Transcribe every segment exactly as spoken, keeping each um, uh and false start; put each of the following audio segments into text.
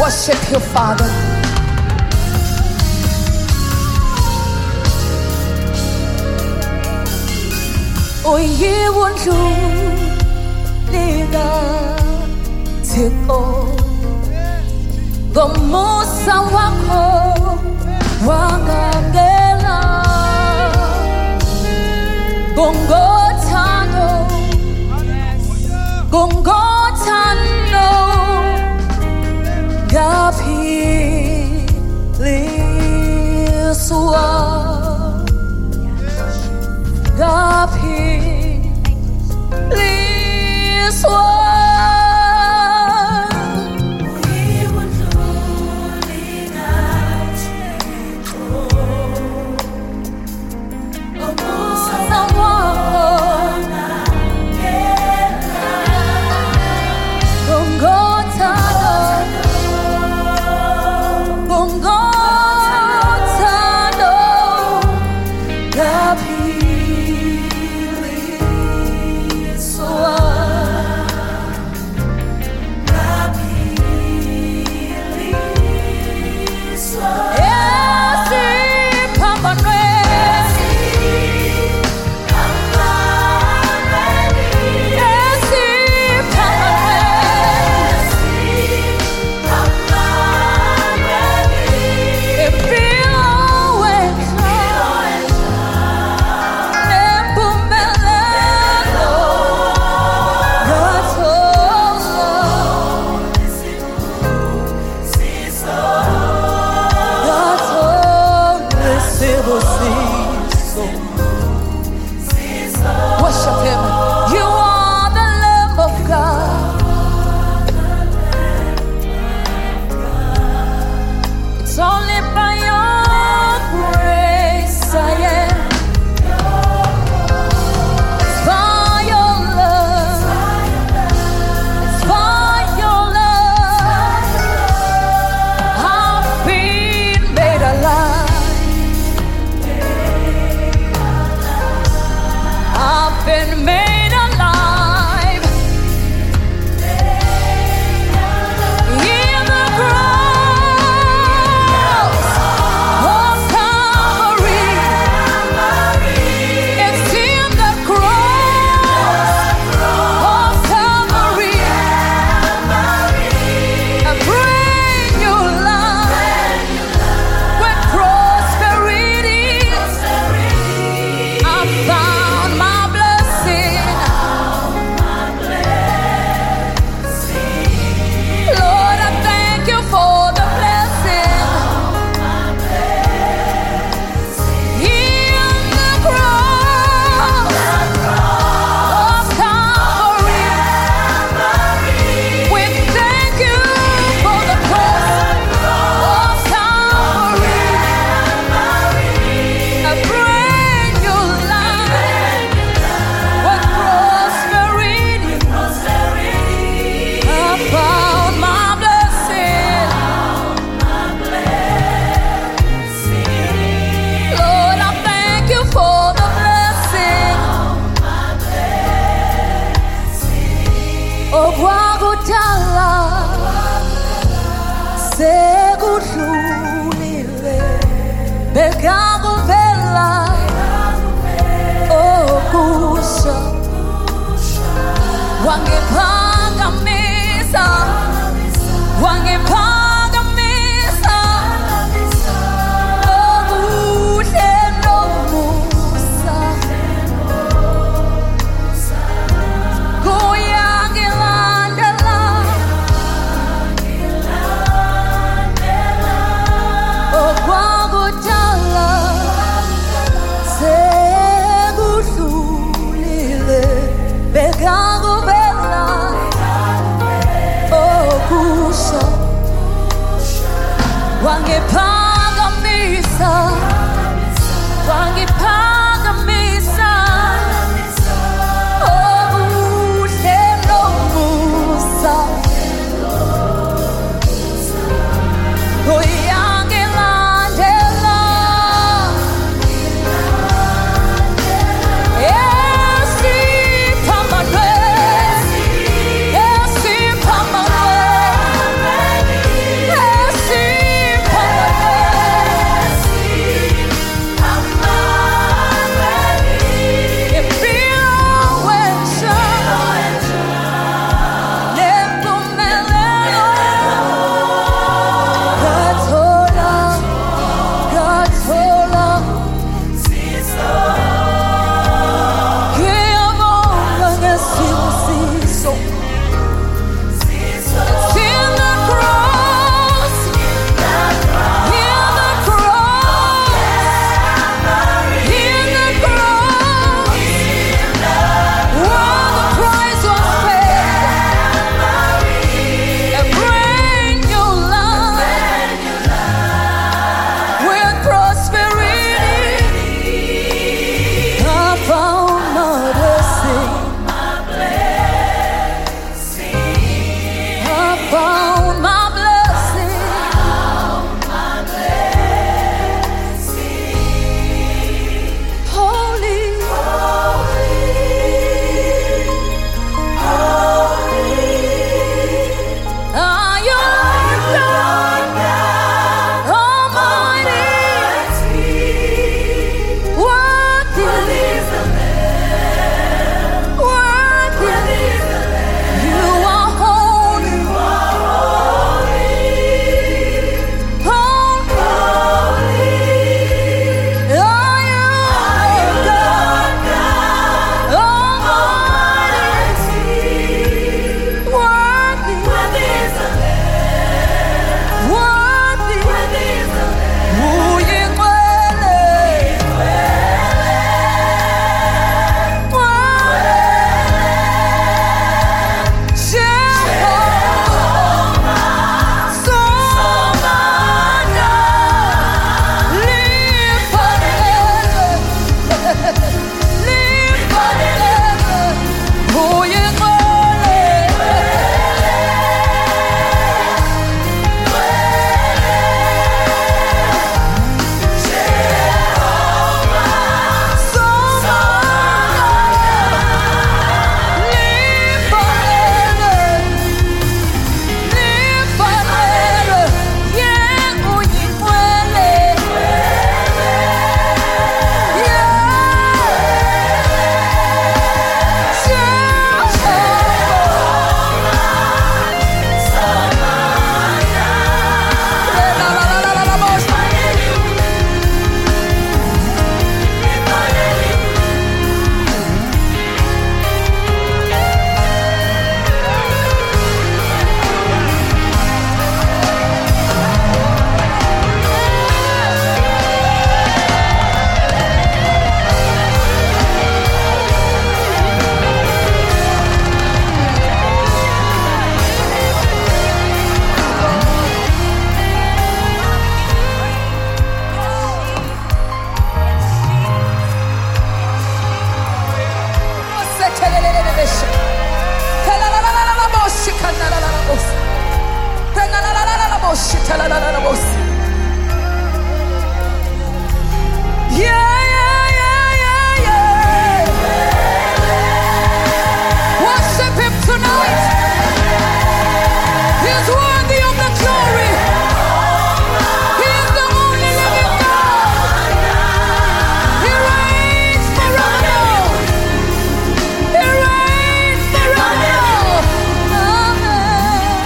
worship you, Father. Oh, ye won't you nigga tiko gomusa wako wangangela gongotano gongotano gapiliswa gapiliswa. Worship him. You are the Lamb of God. It's only by your grace I am. It's by your love. It's by your love. I've been made alive. I've been made alive in the cross of Calvary. It's in the cross of Calvary. A brand new life with prosperity. I found my Lord, I thank you for the blessing in the cross of Calvary. We thank you for the cross of Calvary, a brand new life with prosperity. I found my blessing. Lord, I thank you for the blessing. Oh, Guagutala, Segurunile, Begago Bella, oh, Kusha, Wangepanga Mesa, Wangepanga Mesa, oh, Uteno Musa, Goyangelandela, oh, Guagutala, Segurunile, Begago Bella, oh, Kusha, Wangepanga Mesa, Wangepanga Mesa, oh, Uteno Musa, Goyangelandela, Esi Pamane, Esi Pamane, Yeah, yeah, yeah, yeah, yeah. Worship him tonight. He's worthy of the glory. He is the only living God. He reigns forever. He reigns forever. Amen.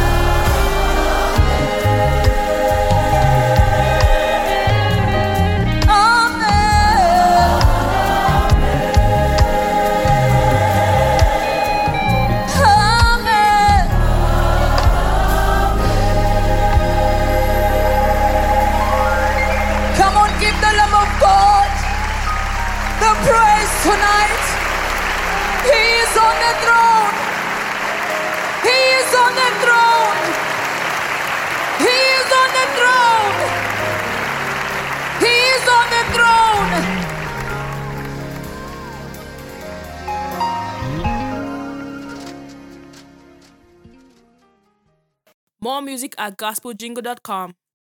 Come on, give the Lamb of God the praise tonight. He is on the throne. He is on the throne. He is on the throne. He is on the throne. More music at gospel jingle dot com.